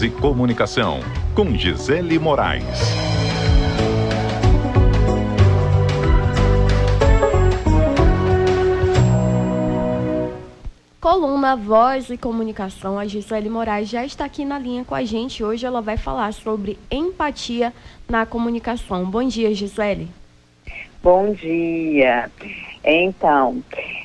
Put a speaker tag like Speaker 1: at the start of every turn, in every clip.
Speaker 1: e Comunicação, com Gisele Moraes.
Speaker 2: Coluna Voz e Comunicação, a Gisele Moraes já está aqui na linha com a gente. Hoje ela vai falar sobre empatia na comunicação. Bom dia, Gisele.
Speaker 3: Bom dia. Então,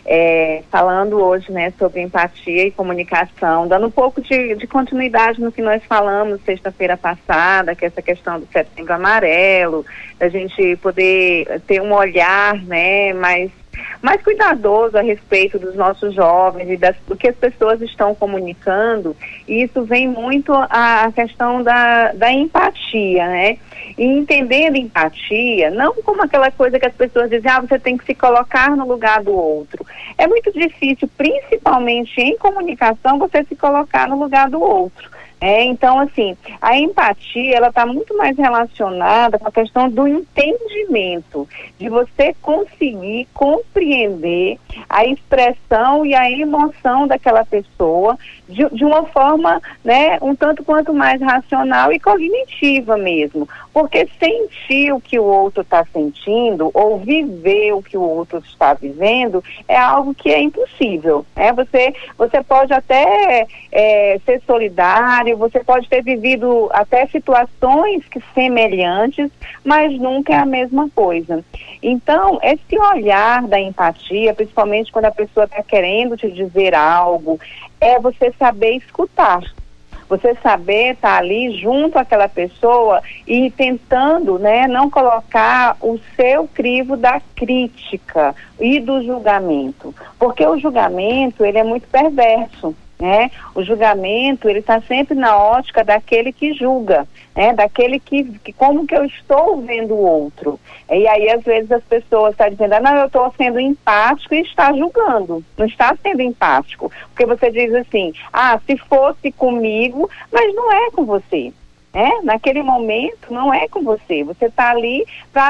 Speaker 3: falando hoje, né, sobre empatia e comunicação, dando um pouco de continuidade no que nós falamos sexta-feira passada, que é essa questão do Setembro Amarelo, da gente poder ter um olhar, né, mais cuidadoso a respeito dos nossos jovens e do que as pessoas estão comunicando. E isso vem muito a questão da empatia, né? E entendendo empatia, não como aquela coisa que as pessoas dizem, você tem que se colocar no lugar do outro. É muito difícil, principalmente em comunicação, você se colocar no lugar do outro. Então, assim, a empatia, ela está muito mais relacionada com a questão do entendimento, de você conseguir compreender a expressão e a emoção daquela pessoa de uma forma, né, um tanto quanto mais racional e cognitiva mesmo. Porque sentir o que o outro está sentindo ou viver o que o outro está vivendo é algo que é impossível. Você pode até ser solidário, você pode ter vivido até situações semelhantes, mas nunca é a mesma coisa. Então, esse olhar da empatia, principalmente quando a pessoa está querendo te dizer algo, é você saber escutar. Você saber estar ali junto àquela pessoa e tentando, né, não colocar o seu crivo da crítica e do julgamento. Porque o julgamento, ele é muito perverso. O julgamento, ele está sempre na ótica daquele que julga, daquele que como que eu estou vendo o outro. E aí, às vezes, as pessoas estão dizendo, não, eu estou sendo empático e está julgando. Não está sendo empático. Porque você diz assim, se fosse comigo, mas não é com você. Naquele momento não é com você, você está ali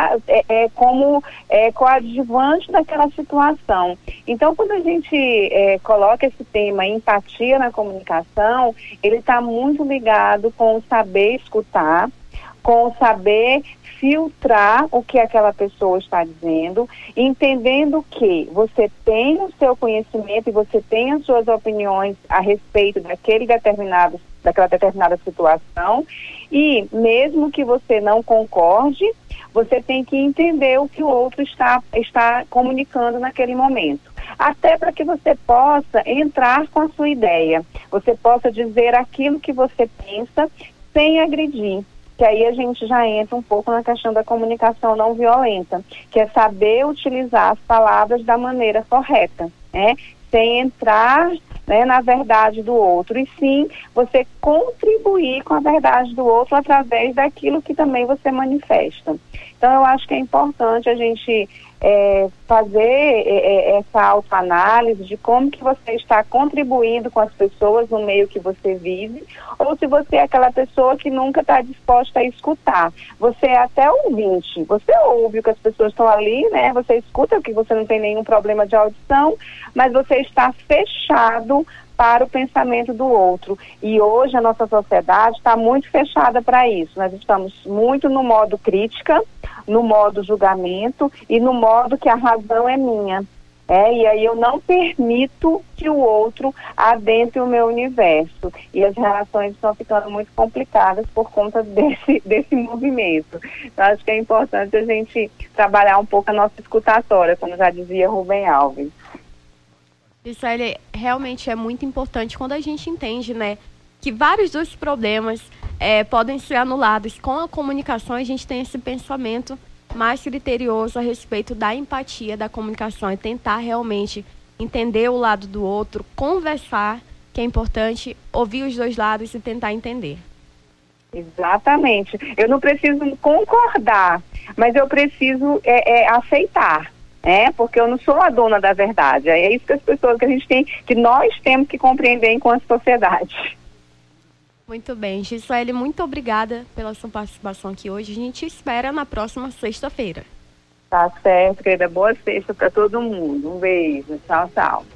Speaker 3: como coadjuvante daquela situação. Então, quando a gente coloca esse tema empatia na comunicação, ele está muito ligado com o saber escutar, com o saber filtrar o que aquela pessoa está dizendo, entendendo que você tem o seu conhecimento e você tem as suas opiniões a respeito daquela determinada situação, e mesmo que você não concorde, você tem que entender o que o outro está comunicando naquele momento. Até para que você possa entrar com a sua ideia, você possa dizer aquilo que você pensa sem agredir. Que aí a gente já entra um pouco na questão da comunicação não violenta, que é saber utilizar as palavras da maneira correta, sem entrar, na verdade do outro, e sim você contribuir com a verdade do outro através daquilo que também você manifesta. Então, eu acho que é importante a gente fazer essa autoanálise de como que você está contribuindo com as pessoas no meio que você vive, ou se você é aquela pessoa que nunca está disposta a escutar. Você é até ouvinte, você ouve o que as pessoas estão ali, você escuta que você não tem nenhum problema de audição, mas você está fechado para o pensamento do outro. E hoje a nossa sociedade está muito fechada para isso. Nós estamos muito no modo crítica, no modo julgamento e no modo que a razão é minha. E aí eu não permito que o outro adentre o meu universo. E as relações estão ficando muito complicadas por conta desse movimento. Então, acho que é importante a gente trabalhar um pouco a nossa escutatória, como já dizia Rubem Alves.
Speaker 2: Isso realmente é muito importante quando a gente entende, que vários dos problemas podem ser anulados. Com a comunicação, a gente tem esse pensamento mais criterioso a respeito da empatia da comunicação e tentar realmente entender o lado do outro, conversar, que é importante, ouvir os dois lados e tentar entender.
Speaker 3: Exatamente. Eu não preciso concordar, mas eu preciso aceitar. Porque eu não sou a dona da verdade. É isso que as pessoas que nós temos que compreender enquanto sociedade.
Speaker 2: Muito bem, Gisele, muito obrigada pela sua participação aqui hoje. A gente espera na próxima sexta-feira.
Speaker 3: Tá certo, querida. Boa sexta para todo mundo. Um beijo. Tchau, tchau.